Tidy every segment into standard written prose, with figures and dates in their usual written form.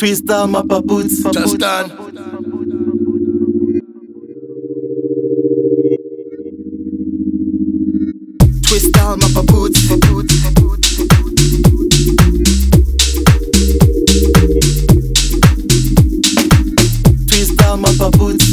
Twista mapa boots. Just done. Twista mapa boots. Twista mapa boots.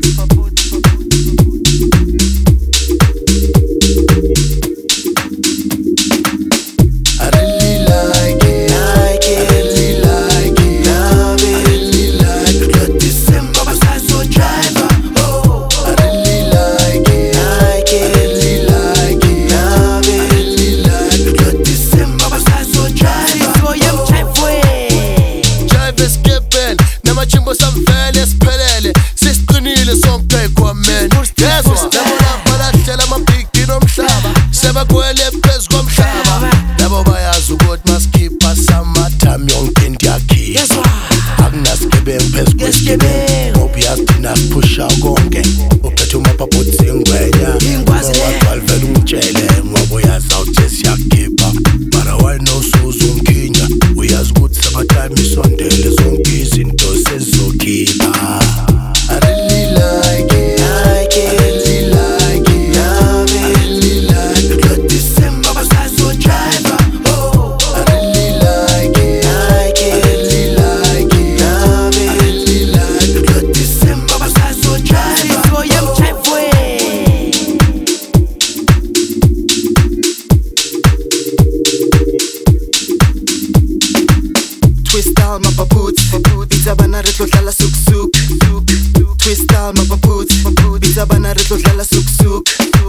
Chimbo samvele siphelele sisiqinile sonke kwamen yezwa labona bahlela amabhigi nomhlaba sebakwele phezu komhlaba labo bayazi ukuthi masikhipha summertime yonke into yakhipha akunasigebengu phezu kwesigebengu ngoba uyagcina siphusha konke uphethe umapaphuthi ingwenya wadwalivele ungitshele ngoba uyazi awuthi siyakhipha mara wayenosuza umkhinya uyazi ukuthi summertime isondele zonke izinto sezokhipha. I really like it, I really like it, I really like it. Good December, basazo driver. Oh, I really like it, I really like it, I really like it. Good December, basazo driver. So yam driveway. Twista mapa boots. Bitsa bana re tlo dlala suk suk. Twista mapa boots. Bitsa bana re tlo dlala suk suk.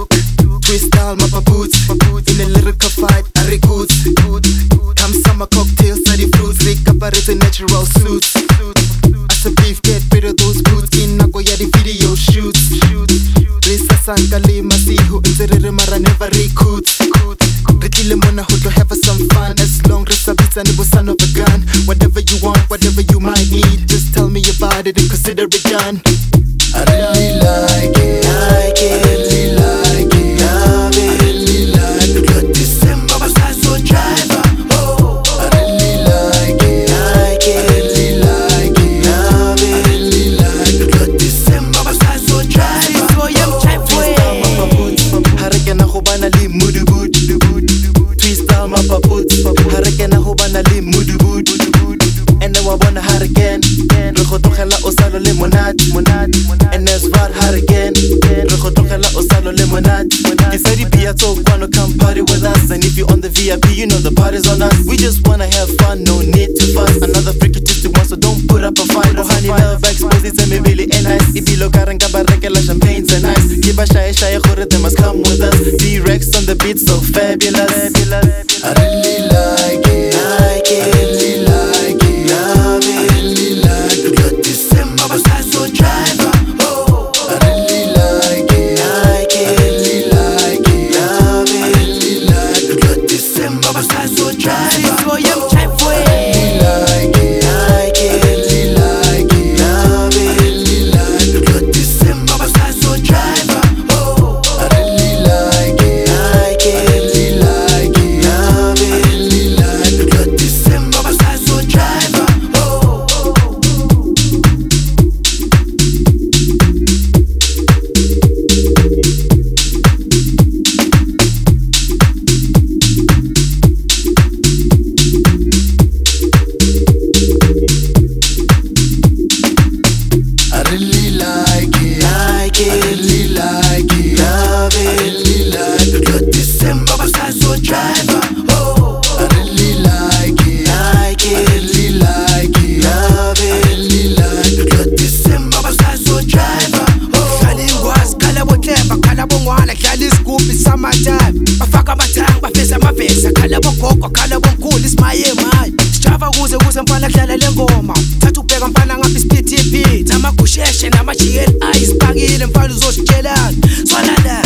Twista mapa boots. In a lyrical fight, are good. Come summer cocktails, study fruits. Rick up a natural suits. As a beef, get rid of those boots. In Nago ya the video shoots. Risa sankali masihu. Inzerere mara never recruits. Rekile mona ho to have some fun. As long as Sabitza nebo son of a gun. Whatever you want, whatever you might need, just tell me about it and consider it done. I really like it, I really like it, I really like it. Good December, basazo driver. Oh, I really like it, I really like it, I really like it. Good December, basazo driver. So yam driveway. Harekena go bana le mudu boot. Twista mapa boots. Harekena go bana le mudu boot. And then I wanna hard again. Rekotogela osalo le monat. And that's right hard again. Rekotogela osalo le monat. You said it be a talk, wanna come party with us. And if you're on the VIP, you know the party's on us. We just wanna have fun, no need to fuss. Another freaky one, so don't put up a fight. Oh honey love, expose it, me really ain't nice. Ibilo karanga barekela champagnes and ice. Kiba shaye gore, they must come with us. D-Rex on the beat, so fabulous. I really like it, I really like it, I really like it. Good December, basazo driver. Oh, I really like it, I really like it, I really like it. Good December, basazo driver. So yam driveway. I like it, I really like it, I really like it. Good December, basazo driver. Oh, I really like it, I really like it, I really like it. Good December, basazo driver. Oh. I really like it, I really like it, I really like it. Good December, basazo driver. Oh, I really like it, I really like it, I really like it. Good December, basazo driver. Oh, Khala ingwazi, khala botleba, khala bongwana, dlala isigubhi summertime. Bafaka amathanga, bafesa amavesa, khala bogogo, khala bomkhulu, isimaye maye. Sijava kuze mfana kudlala le ngoma. Thatha ubheka mfana ngapha isiphithiphithi. Amagusheshe nama-GLI isibhakile mfana uzositshelana. Swalala